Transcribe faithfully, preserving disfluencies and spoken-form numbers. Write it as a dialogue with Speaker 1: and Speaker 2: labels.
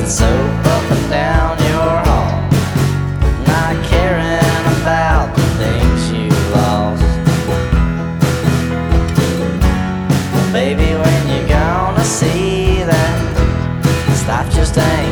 Speaker 1: spreading soap up and down your hall, not caring about the things you lost. Well, baby, when you gonna see that life just ain't